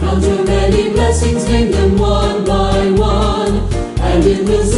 Count your many blessings, name them one by one, and it will